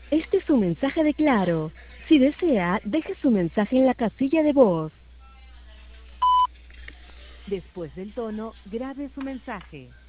Este es un mensaje de Claro. Si desea, deje su mensaje en la casilla de voz. Después del tono, grabe su mensaje.